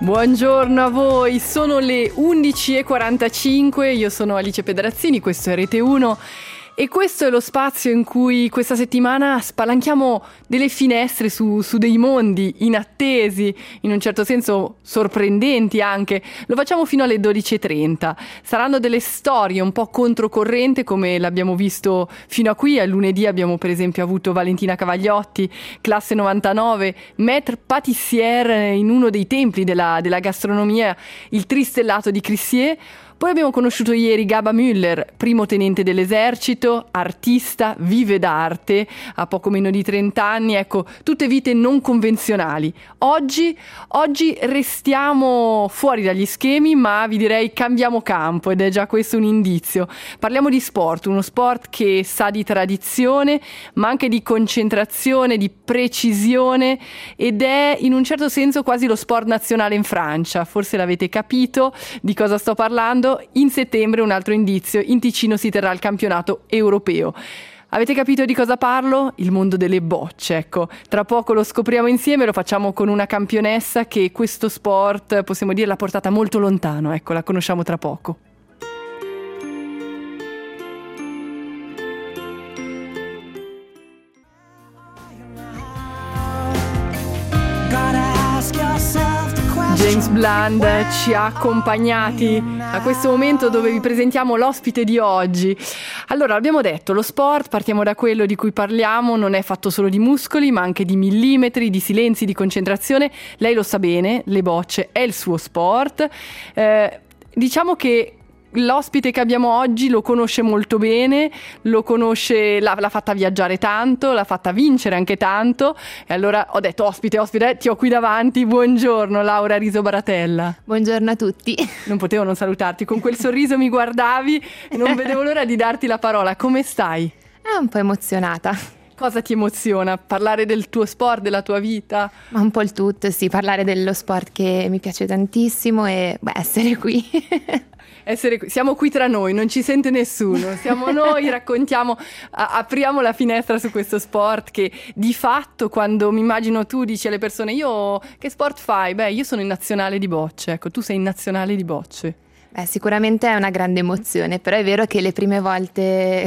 Buongiorno a voi, sono le 11:45, io sono Alice Pedrazzini, questo è Rete 1 e questo è lo spazio in cui questa settimana spalanchiamo delle finestre su dei mondi inattesi, in un certo senso sorprendenti anche. Lo facciamo fino alle 12:30. Saranno delle storie un po' controcorrente come l'abbiamo visto fino a qui. A lunedì abbiamo per esempio avuto Valentina Cavagliotti, classe 99, maître pâtissière in uno dei templi della gastronomia, il Tristellato di Crissier. Poi abbiamo conosciuto ieri Gaba Müller, primo tenente dell'esercito, artista, vive d'arte, ha poco meno di 30 anni, ecco, tutte vite non convenzionali. Oggi restiamo fuori dagli schemi, ma vi direi cambiamo campo ed è già questo un indizio. Parliamo di sport, uno sport che sa di tradizione, ma anche di concentrazione, di precisione ed è in un certo senso quasi lo sport nazionale in Francia. Forse l'avete capito di cosa sto parlando. In settembre, un altro indizio, in Ticino si terrà il campionato europeo. Avete capito di cosa parlo? Il mondo delle bocce, ecco. Tra poco lo scopriamo insieme, lo facciamo con una campionessa che questo sport, possiamo dire, l'ha portata molto lontano. Ecco, la conosciamo tra poco. James Blunt ci ha accompagnati a questo momento dove vi presentiamo l'ospite di oggi. Allora, abbiamo detto, lo sport, partiamo da quello di cui parliamo, non è fatto solo di muscoli, ma anche di millimetri, di silenzi, di concentrazione. Lei lo sa bene, le bocce è il suo sport. Diciamo che l'ospite che abbiamo oggi lo conosce molto bene, lo conosce, l'ha fatta viaggiare tanto, l'ha fatta vincere anche tanto e allora ho detto ospite, ti ho qui davanti. Buongiorno Laura Riso Baratella. Buongiorno a tutti. Non potevo non salutarti, con quel sorriso mi guardavi, non vedevo l'ora di darti la parola. Come stai? Un po' emozionata. Cosa ti emoziona? Parlare del tuo sport, della tua vita? Ma un po' il tutto, sì, parlare dello sport che mi piace tantissimo e essere qui. Siamo qui tra noi, non ci sente nessuno, siamo noi, raccontiamo, apriamo la finestra su questo sport che di fatto quando mi immagino tu dici alle persone io che sport fai? Beh, io sono in nazionale di bocce, ecco, tu sei in nazionale di bocce. Sicuramente è una grande emozione, però è vero che le prime volte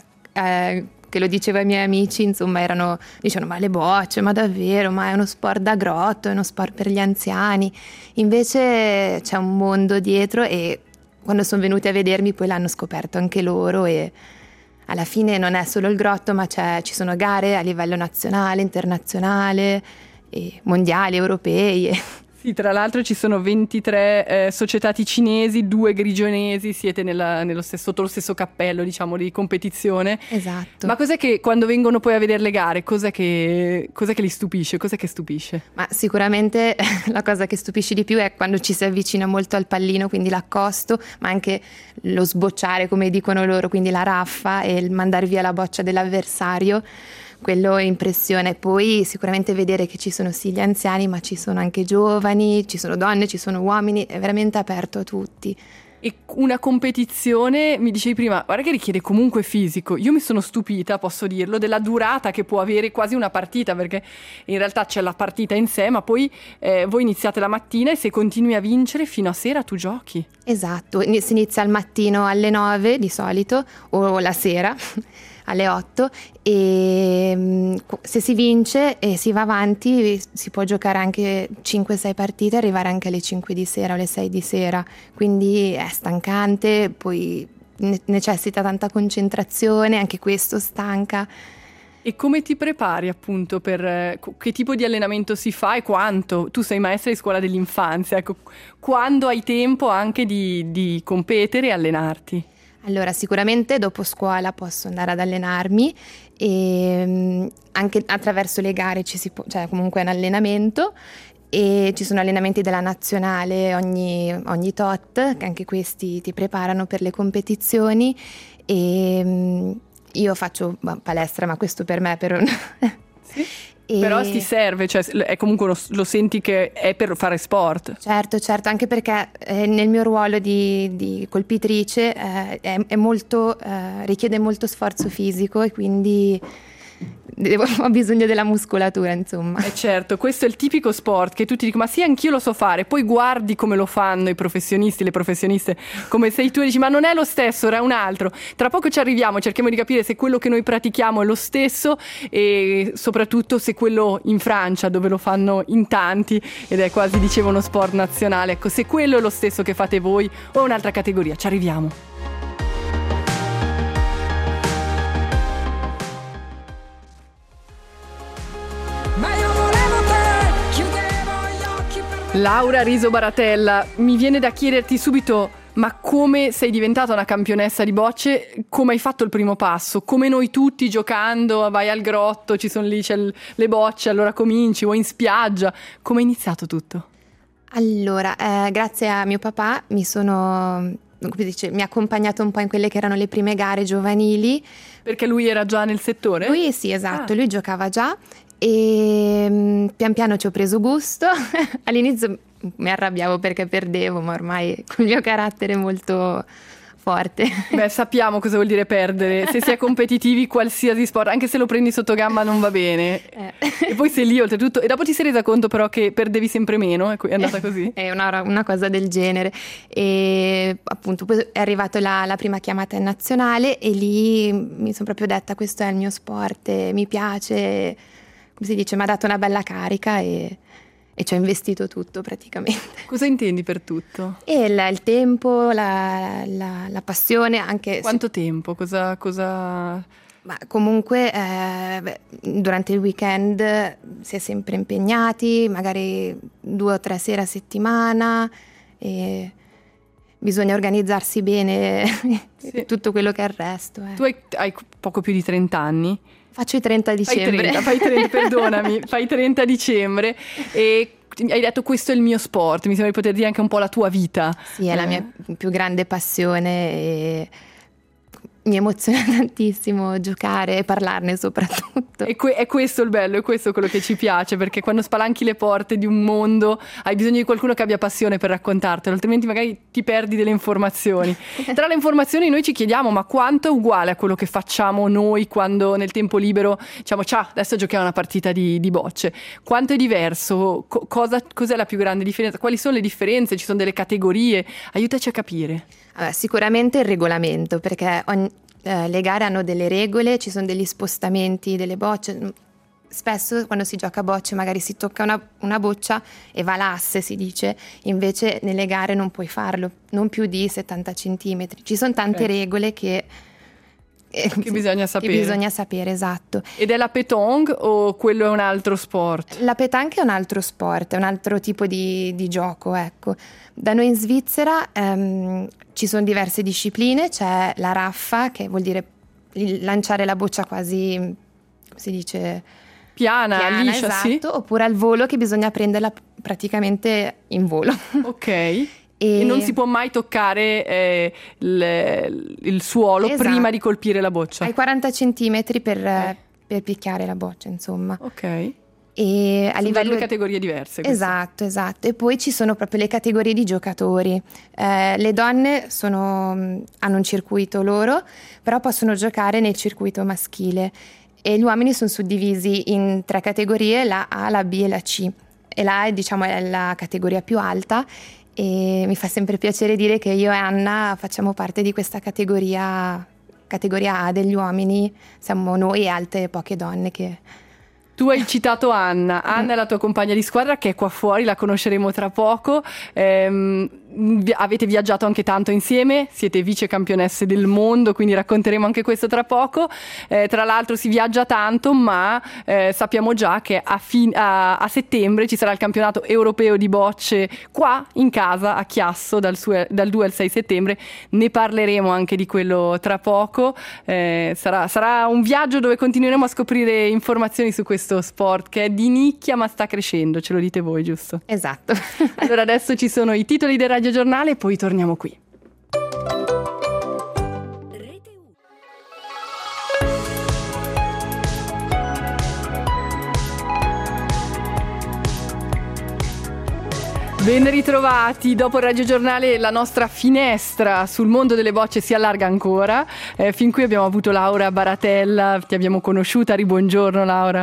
che lo dicevo ai miei amici, insomma, dicevano ma le bocce, ma davvero, ma è uno sport da grotto, è uno sport per gli anziani. Invece c'è un mondo dietro e quando sono venuti a vedermi poi l'hanno scoperto anche loro e alla fine non è solo il grotto, ma ci sono gare a livello nazionale, internazionale, e mondiali, europei. Sì, tra l'altro ci sono 23 società ticinesi, 2 grigionesi, siete sotto lo stesso cappello, diciamo, di competizione. Esatto. Ma cos'è che quando vengono poi a vedere le gare, cos'è che li stupisce? Cos'è che stupisce? Ma sicuramente la cosa che stupisce di più è quando ci si avvicina molto al pallino, quindi l'accosto, ma anche lo sbocciare, come dicono loro, quindi la raffa e il mandare via la boccia dell'avversario. Quello è impressione. Poi sicuramente vedere che ci sono sì gli anziani, ma ci sono anche giovani, ci sono donne, ci sono uomini, è veramente aperto a tutti. E una competizione, mi dicevi prima, guarda che richiede comunque fisico. Io mi sono stupita, posso dirlo, della durata che può avere quasi una partita, perché in realtà c'è la partita in sé, ma poi voi iniziate la mattina e se continui a vincere fino a sera tu giochi. Esatto, si inizia al mattino alle 9 di solito, o la sera alle 8 e se si vince e si va avanti si può giocare anche 5-6 partite, arrivare anche alle 5 di sera o alle 6 di sera, quindi è stancante, poi necessita tanta concentrazione, anche questo stanca. E come ti prepari appunto per che tipo di allenamento si fa e quanto? Tu sei maestra di scuola dell'infanzia, ecco, quando hai tempo anche di competere e allenarti? Allora, sicuramente dopo scuola posso andare ad allenarmi e anche attraverso le gare cioè comunque è un allenamento e ci sono allenamenti della nazionale ogni tot, che anche questi ti preparano per le competizioni e io faccio palestra, ma questo per me Sì. Però ti serve, cioè è comunque lo senti che è per fare sport. Certo, anche perché nel mio ruolo di colpitrice è molto, richiede molto sforzo fisico e quindi ho bisogno della muscolatura, insomma. Certo, questo è il tipico sport che tutti dicono ma sì, anch'io lo so fare, poi guardi come lo fanno i professionisti, le professioniste, come sei tu e dici ma non è lo stesso, era un altro. Tra poco ci arriviamo, cerchiamo di capire se quello che noi pratichiamo è lo stesso e soprattutto se quello in Francia, dove lo fanno in tanti ed è quasi, dicevo, uno sport nazionale, ecco, se quello è lo stesso che fate voi o è un'altra categoria. Ci arriviamo. Laura Riso Baratella, mi viene da chiederti subito, ma come sei diventata una campionessa di bocce? Come hai fatto il primo passo? Come noi tutti giocando, vai al grotto, ci sono lì, le bocce, allora cominci, o in spiaggia. Come è iniziato tutto? Allora, grazie a mio papà mi ha accompagnato un po' in quelle che erano le prime gare giovanili. Perché lui era già nel settore? Lui sì, esatto, lui giocava già. E pian piano ci ho preso gusto. All'inizio mi arrabbiavo perché perdevo, ma ormai con il mio carattere molto forte. Beh, sappiamo cosa vuol dire perdere. Se si è competitivi, qualsiasi sport, anche se lo prendi sotto gamba non va bene. E poi sei lì oltretutto. E dopo ti sei resa conto però che perdevi sempre meno, è andata così? È una cosa del genere. E appunto poi è arrivata la prima chiamata in nazionale e lì mi sono proprio detta questo è il mio sport, mi piace. Come si dice, mi ha dato una bella carica e ci ho investito tutto praticamente. Cosa intendi per tutto? E il tempo, la passione anche. Quanto tempo? Cosa... Ma comunque durante il weekend si è sempre impegnati, magari 2 o 3 sere a settimana e bisogna organizzarsi bene tutto quello che è il resto. Tu hai poco più di 30 anni? Faccio i 30 a dicembre. Fai 30, perdonami, fai 30 a dicembre e hai detto questo è il mio sport, mi sembra di poter dire anche un po' la tua vita. Sì, è la mia più grande passione e mi emoziona tantissimo giocare e parlarne soprattutto. È questo il bello, è questo quello che ci piace, perché quando spalanchi le porte di un mondo hai bisogno di qualcuno che abbia passione per raccontartelo, altrimenti magari ti perdi delle informazioni. Tra le informazioni noi ci chiediamo ma quanto è uguale a quello che facciamo noi quando nel tempo libero diciamo ciao, adesso giochiamo una partita di bocce. Quanto è diverso? Cos'è la più grande differenza? Quali sono le differenze? Ci sono delle categorie? Aiutaci a capire. Sicuramente il regolamento, perché le gare hanno delle regole, ci sono degli spostamenti delle bocce. Spesso quando si gioca a bocce magari si tocca una boccia e va l'asse, si dice, invece nelle gare non puoi farlo, non più di 70 centimetri. Ci sono tante regole che bisogna sapere. Che bisogna sapere, esatto. Ed è la pétanque o quello è un altro sport? La pétanque è un altro sport, è un altro tipo di gioco, ecco. Da noi in Svizzera ci sono diverse discipline, c'è la raffa, che vuol dire lanciare la boccia quasi, come si dice? Piana, liscia, esatto, sì. Oppure al volo, che bisogna prenderla praticamente in volo. Ok. E non si può mai toccare il suolo, esatto, prima di colpire la boccia. Hai 40 centimetri per picchiare la boccia, insomma. Ok. E a livello due categorie diverse. Esatto. E poi ci sono proprio le categorie di giocatori. Le donne hanno un circuito loro, però possono giocare nel circuito maschile. E gli uomini sono suddivisi in 3 categorie, la A, la B e la C. E la A è la categoria più alta. E mi fa sempre piacere dire che io e Anna facciamo parte di questa categoria A degli uomini, siamo noi e altre poche donne che... Tu hai citato Anna è la tua compagna di squadra che è qua fuori, la conosceremo tra poco. Avete viaggiato anche tanto insieme, siete vice campionesse del mondo, quindi racconteremo anche questo tra poco. Tra l'altro si viaggia tanto, ma sappiamo già che a settembre ci sarà il campionato europeo di bocce qua in casa a Chiasso dal 2 al 6 settembre. Ne parleremo anche di quello tra poco. Sarà un viaggio dove continueremo a scoprire informazioni su questo sport che è di nicchia ma sta crescendo, ce lo dite voi, giusto? Esatto. Allora adesso ci sono i titoli del Radio Giornale e poi torniamo qui. Ben ritrovati, dopo il Radio Giornale la nostra finestra sul mondo delle bocce si allarga ancora, fin qui abbiamo avuto Laura Baratella, ti abbiamo conosciuta, buongiorno Laura.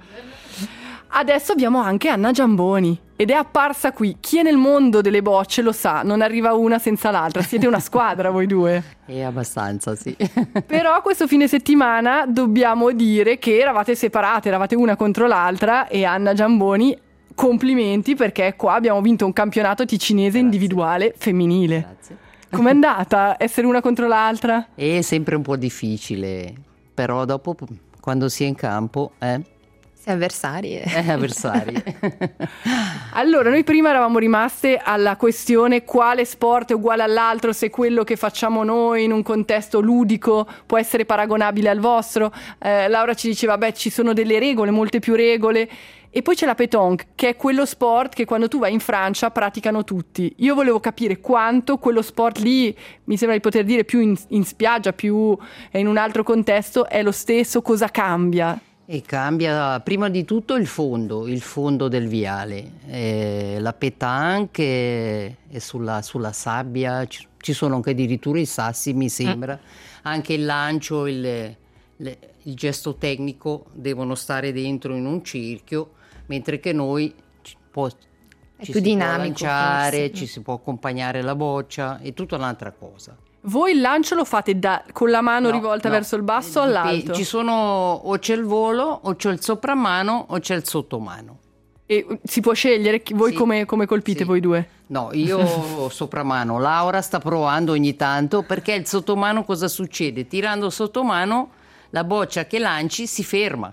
Adesso abbiamo anche Anna Giamboni ed è apparsa qui, chi è nel mondo delle bocce lo sa, non arriva una senza l'altra, siete una squadra voi due. Abbastanza, sì. Però questo fine settimana dobbiamo dire che eravate separate, eravate una contro l'altra e Anna Giamboni, complimenti perché qua abbiamo vinto un campionato ticinese individuale femminile. Grazie. Com'è andata essere una contro l'altra? È sempre un po' difficile, però dopo quando si è in campo, Si è avversari. avversari. Allora, noi prima eravamo rimaste alla questione quale sport è uguale all'altro, se quello che facciamo noi in un contesto ludico può essere paragonabile al vostro. Laura ci diceva, ci sono delle regole, molte più regole. E poi c'è la pétanque, che è quello sport che quando tu vai in Francia praticano tutti. Io volevo capire quanto quello sport lì, mi sembra di poter dire più in spiaggia, più in un altro contesto, è lo stesso, cosa cambia? E cambia prima di tutto il fondo del viale. La pétanque è sulla sabbia, ci sono anche addirittura i sassi, mi sembra. Anche il lancio, il gesto tecnico devono stare dentro in un cerchio, mentre che noi ci più si dinamico, può lanciare, forse. ci si può accompagnare la boccia, è tutta un'altra cosa. Voi il lancio lo fate con la mano rivolta No. verso il basso o all'alto? Ci sono o c'è il volo, o c'è il sopramano, o c'è il sottomano. E si può scegliere voi Sì. come colpite Sì. voi due? No, io sopramano. Laura sta provando ogni tanto, perché il sottomano cosa succede? Tirando sottomano la boccia che lanci si ferma.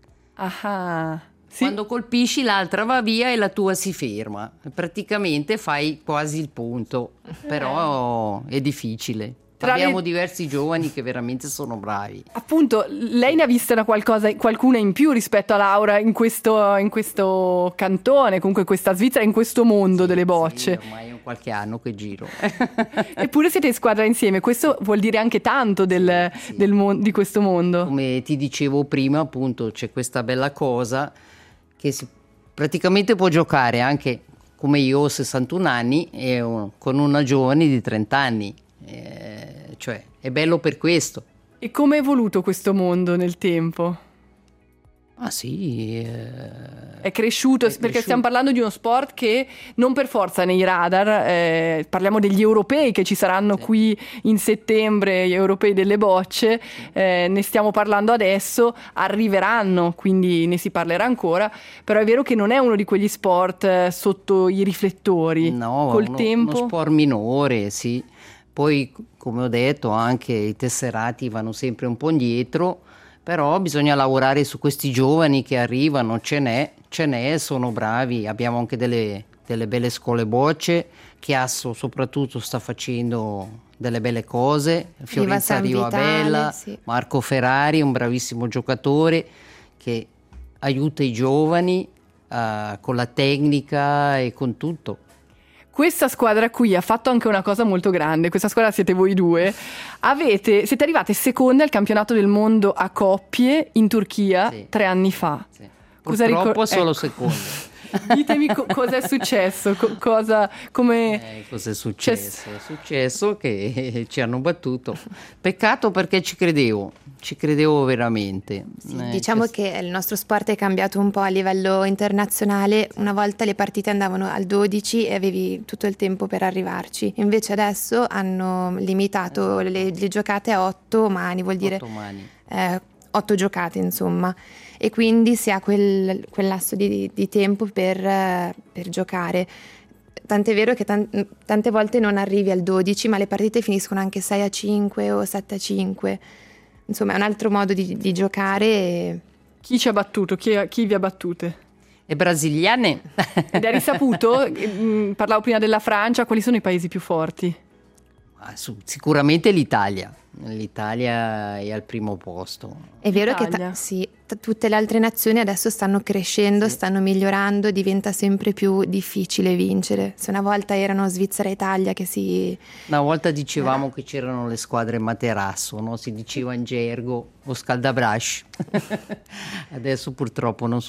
Ah, sì. Quando colpisci l'altra va via e la tua si ferma. Praticamente fai quasi il punto, però è difficile. Abbiamo diversi giovani che veramente sono bravi. Appunto, lei ne ha vista qualcuna in più rispetto a Laura in questo cantone, comunque in questa Svizzera, in questo mondo delle bocce. Sì, ormai è qualche anno che giro. Eppure siete in squadra insieme, questo vuol dire anche tanto di questo mondo. Come ti dicevo prima, appunto, c'è questa bella cosa che praticamente può giocare anche come io ho 61 anni e con una giovane di 30 anni. Cioè è bello per questo. E come è evoluto questo mondo nel tempo? Ah sì, È cresciuto, perché stiamo parlando di uno sport che non per forza nei radar, parliamo degli europei che ci saranno qui in settembre, gli europei delle bocce, ne stiamo parlando adesso, arriveranno, quindi ne si parlerà ancora, però è vero che non è uno di quegli sport sotto i riflettori, no, col tempo. Uno sport minore, sì. Poi, come ho detto, anche i tesserati vanno sempre un po' indietro, però bisogna lavorare su questi giovani che arrivano, ce n'è, sono bravi. Abbiamo anche delle belle scuole bocce, Chiasso soprattutto sta facendo delle belle cose, Fiorenza Rivabella, sì. Marco Ferrari, un bravissimo giocatore che aiuta i giovani con la tecnica e con tutto. Questa squadra qui ha fatto anche una cosa molto grande, questa squadra siete voi due, siete arrivate seconde al campionato del mondo a coppie in Turchia 3 anni fa. Sì. Purtroppo solo seconde. Ditemi cosa è successo, cos'è successo? È successo che ci hanno battuto. Peccato perché ci credevo veramente. Sì, diciamo che il nostro sport è cambiato un po' a livello internazionale. Una volta le partite andavano al 12 e avevi tutto il tempo per arrivarci. Invece adesso hanno limitato le giocate a 8 mani, vuol dire 8 giocate insomma. E quindi si ha quel lasso di tempo per giocare. Tant'è vero che tante volte non arrivi al 12, ma le partite finiscono anche 6-5 o 7-5. Insomma, è un altro modo di giocare. Chi ci ha battuto? Chi vi ha battute? Le brasiliane. Ed è risaputo? Parlavo prima della Francia, quali sono i paesi più forti? Sicuramente l'Italia. L'Italia è al primo posto. È vero che tutte le altre nazioni adesso stanno crescendo, stanno migliorando, diventa sempre più difficile vincere. Se una volta erano Svizzera e Italia Una volta dicevamo che c'erano le squadre materasso, no? Si diceva in gergo o scaldabrasci. Adesso purtroppo non so.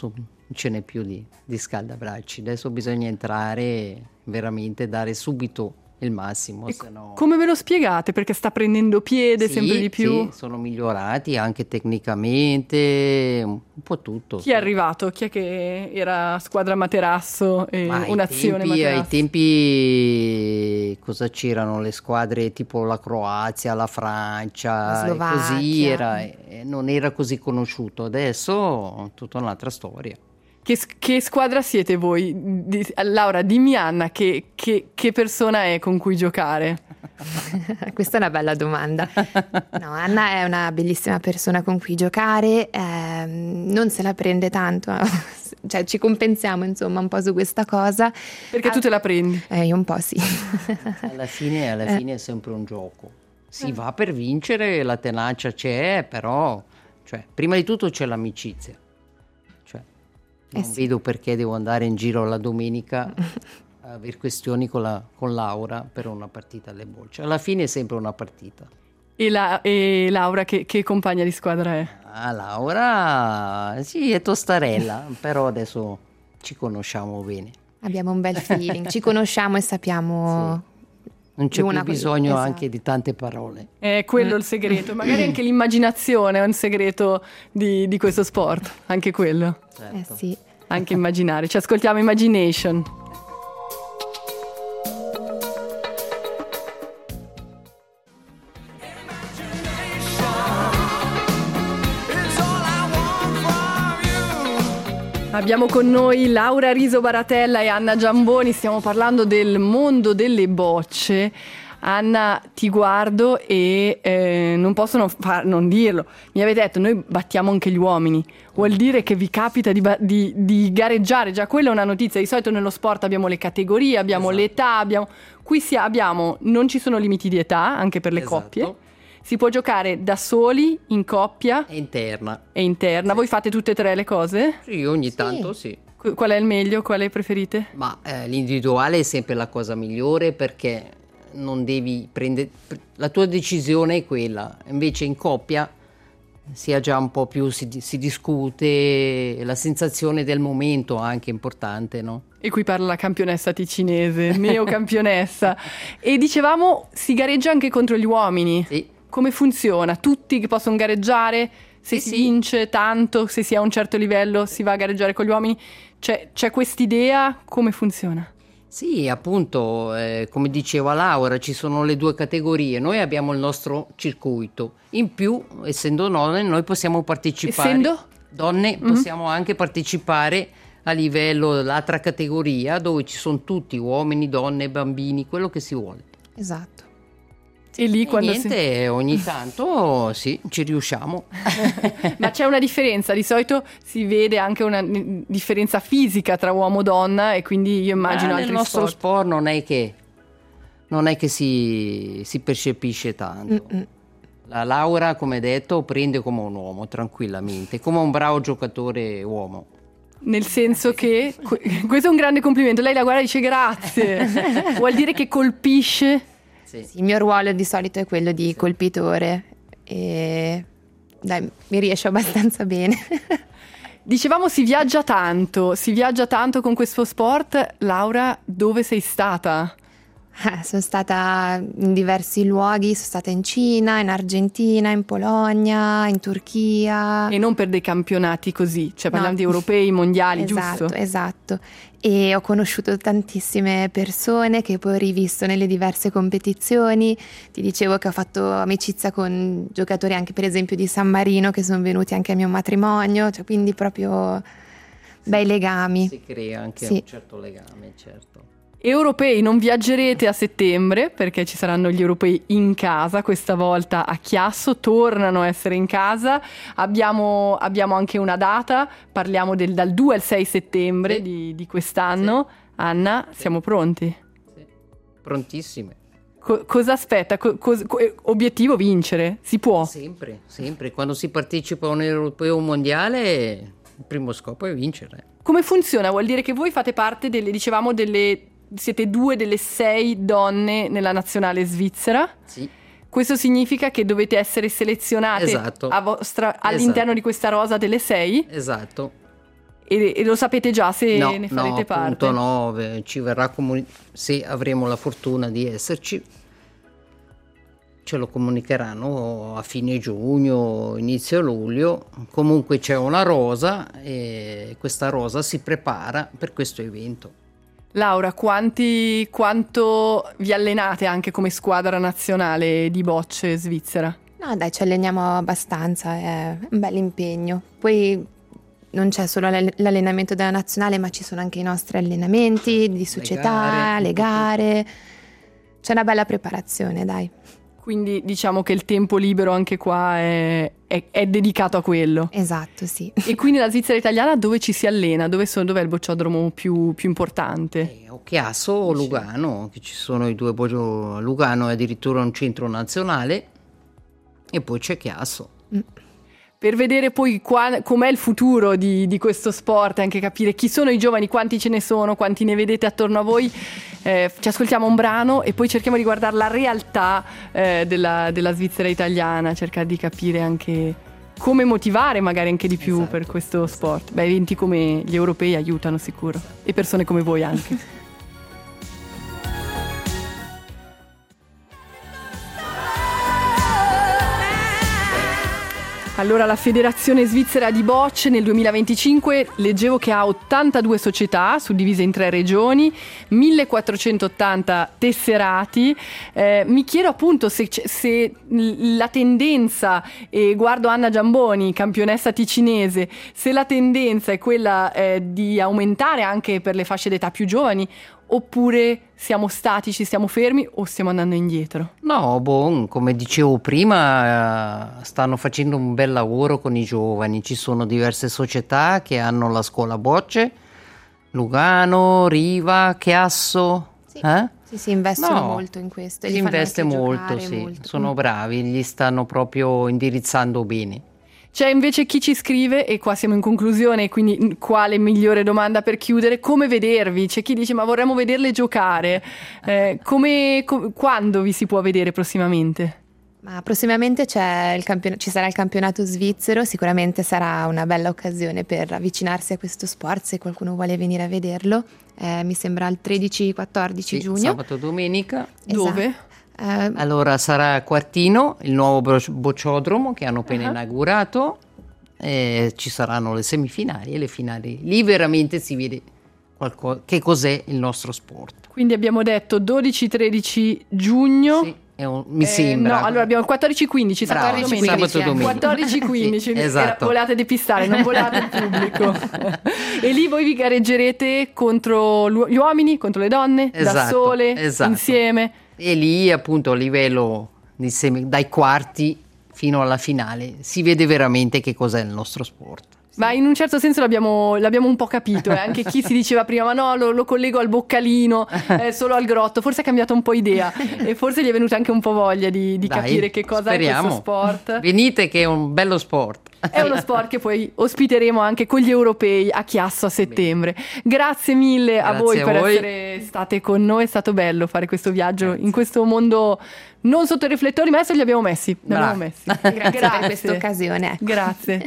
ce n'è più di scaldabracci, adesso bisogna entrare veramente, dare subito il massimo. Sennò... Come ve lo spiegate? Perché sta prendendo piede sempre di più? Sì, sono migliorati anche tecnicamente, un po' tutto. Chi è arrivato? Chi è che era squadra Materasso e un'azione Materasso? Ai tempi cosa c'erano le squadre tipo la Croazia, la Francia, la Slovacchia. Così non era così conosciuto, adesso tutta un'altra storia. Che squadra siete voi? Laura, dimmi Anna, che persona è con cui giocare? Questa è una bella domanda. No, Anna è una bellissima persona con cui giocare, non se la prende tanto, cioè ci compensiamo insomma un po' su questa cosa. Perché tu te la prendi? Io un po' sì. Alla fine è sempre un gioco. Si va per vincere, la tenacia c'è, però cioè, prima di tutto c'è l'amicizia. Non vedo perché devo andare in giro la domenica a avere questioni con Laura per una partita alle bocce. Alla fine è sempre una partita. E Laura che compagna di squadra è? Laura sì, è tostarella, però adesso ci conosciamo bene. Abbiamo un bel feeling, ci conosciamo e sappiamo... Sì. Non c'è più bisogno esatto. anche di tante parole. È quello il segreto, magari anche l'immaginazione è un segreto di questo sport, anche quello. Certo. Sì. Anche immaginare, ci ascoltiamo Imagination. Abbiamo con noi Laura Riso Baratella e Anna Giamboni, stiamo parlando del mondo delle bocce. Anna, ti guardo e non posso non dirlo. Mi avete detto, noi battiamo anche gli uomini. Vuol dire che vi capita di gareggiare? Già quella è una notizia. Di solito nello sport abbiamo le categorie, abbiamo l'età, qui non ci sono limiti di età, anche per le coppie. Si può giocare da soli, in coppia e interna. Sì. Voi fate tutte e tre le cose? Sì, ogni tanto sì. Qual è il meglio? Quale preferite? Ma l'individuale è sempre la cosa migliore, perché non devi prendere, la tua decisione è quella, invece in coppia si ha già un po' più, si discute, la sensazione del momento anche importante, no? E qui parla la campionessa ticinese, neocampionessa. E dicevamo, si gareggia anche contro gli uomini. Sì. Come funziona? Tutti che possono gareggiare? Se si vince tanto, se si ha un certo livello, si va a gareggiare con gli uomini? C'è quest'idea? Come funziona? Sì, appunto, come diceva Laura, ci sono le due categorie. Noi abbiamo il nostro circuito. In più, essendo donne, noi possiamo partecipare. Essendo? Donne, possiamo anche partecipare a livello dell'altra categoria, dove ci sono tutti, uomini, donne, bambini, quello che si vuole. Esatto. E lì quando ogni tanto sì, ci riusciamo. Ma c'è una differenza, di solito si vede anche una differenza fisica tra uomo e donna, e quindi io immagino altri nel nostro sport non è che si percepisce tanto. La Laura, come detto, prende come un uomo tranquillamente, come un bravo giocatore uomo. Nel senso che questo è un grande complimento, lei la guarda e dice grazie. Vuol dire che colpisce. Sì, il mio ruolo di solito è quello di colpitore e dai, mi riesce abbastanza bene. Dicevamo si viaggia tanto con questo sport. Laura, dove sei stata? Sono stata in diversi luoghi, sono stata in Cina, in Argentina, in Polonia, in Turchia. E non per dei campionati così, cioè parliamo di europei, mondiali, giusto? Esatto. E ho conosciuto tantissime persone che poi ho rivisto nelle diverse competizioni. Ti dicevo che ho fatto amicizia con giocatori anche per esempio di San Marino che sono venuti anche al mio matrimonio, cioè quindi proprio bei legami. Si crea anche un certo legame, certo. Europei, non viaggerete a settembre perché ci saranno gli europei in casa, questa volta a Chiasso, tornano a essere in casa. Abbiamo anche una data, parliamo dal 2 al 6 settembre di quest'anno. Sì. Anna, siamo pronti? Sì. Prontissime. Cosa aspetta? Obiettivo vincere? Si può? Sempre. Quando si partecipa a un europeo mondiale, il primo scopo è vincere. Come funziona? Vuol dire che voi fate parte siete 2 delle 6 donne nella nazionale svizzera. Sì. Questo significa che dovete essere selezionate all'interno di questa rosa delle 6. Esatto. E lo sapete già se No, ne farete parte? appunto no, ci verrà se avremo la fortuna di esserci, ce lo comunicheranno a fine giugno, inizio luglio. Comunque c'è una rosa e questa rosa si prepara per questo evento. Laura, quanto vi allenate anche come squadra nazionale di bocce svizzera? No, dai, ci alleniamo abbastanza, è un bel impegno. Poi non c'è solo l'allenamento della nazionale, ma ci sono anche i nostri allenamenti di società, le gare. C'è una bella preparazione, dai. Quindi diciamo che il tempo libero anche qua è dedicato a quello. Esatto, sì. E quindi la Svizzera italiana dove ci si allena? Dov'è il bocciodromo più importante? O Chiasso o Lugano, che ci sono i due Lugano è addirittura un centro nazionale e poi c'è Chiasso. Per vedere poi com'è il futuro di questo sport e anche capire chi sono i giovani, quanti ce ne sono, quanti ne vedete attorno a voi, ci ascoltiamo un brano e poi cerchiamo di guardare la realtà della Svizzera italiana, cercare di capire anche come motivare magari anche di più per questo sport. Beh, eventi come gli europei aiutano sicuro e persone come voi anche. Allora, la Federazione Svizzera di Bocce nel 2025 leggevo che ha 82 società suddivise in 3 regioni, 1480 tesserati. Mi chiedo appunto se la tendenza, e guardo Anna Giamboni, campionessa ticinese, se la tendenza è quella di aumentare anche per le fasce d'età più giovani, oppure siamo statici, stiamo fermi o stiamo andando indietro? No, come dicevo prima, stanno facendo un bel lavoro con i giovani. Ci sono diverse società che hanno la scuola bocce, Lugano, Riva, Chiasso. Sì, si investono molto in questo. Si investe molto, sì. molto. Sono bravi, gli stanno proprio indirizzando bene. C'è invece chi ci scrive, e qua siamo in conclusione, quindi quale migliore domanda per chiudere, come vedervi? C'è chi dice ma vorremmo vederle giocare, quando vi si può vedere prossimamente? Ma prossimamente ci sarà il campionato svizzero, sicuramente sarà una bella occasione per avvicinarsi a questo sport se qualcuno vuole venire a vederlo, mi sembra il 13-14 giugno. Sabato e domenica. Esatto. Dove? Allora sarà a Quartino, il nuovo bocciodromo che hanno appena inaugurato, ci saranno le semifinali e le finali. Lì veramente si vede che cos'è il nostro sport. Quindi abbiamo detto 12-13 giugno. Sì, mi sembra. No, allora abbiamo il 14-15, Bravo, sabato e domenica. 14-15, sì, esatto. Volate depistare, non volate il pubblico. E lì voi vi gareggerete contro gli uomini, contro le donne, da sole, insieme. E lì appunto a livello dai quarti fino alla finale si vede veramente che cos'è il nostro sport. Ma in un certo senso l'abbiamo un po' capito, anche chi si diceva prima ma no, lo collego al boccalino, solo al grotto, forse ha cambiato un po' idea e forse gli è venuta anche un po' voglia di capire che cosa è questo sport. Venite che è un bello sport. È uno sport che poi ospiteremo anche con gli europei a Chiasso a settembre. Grazie mille a voi per essere state con noi, è stato bello fare questo viaggio in questo mondo non sotto i riflettori, ma adesso li abbiamo messi. Grazie per questa occasione. Grazie.